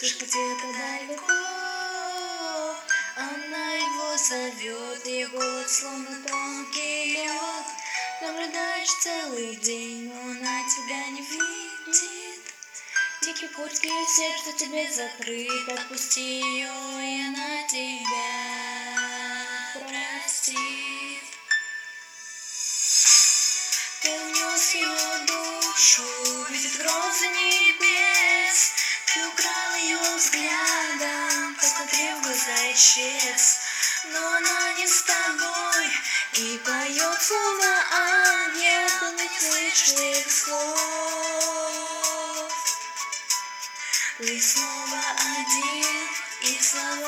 Вспышка где-то далеко, она его зовет, ее голос словно тонкий лед. Наблюдаешь целый день, но она тебя не видит. Дикий путь к ее сердцу тебе закрыт. Отпусти ее, и она тебя простит. Ты унес ее душу, видит грозы небес. Ты украл ее взглядом, посмотрев в глаза, исчез. Но она не с тобой и поет словно ангел. Ты не слышишь их слов. Ты снова один, и слова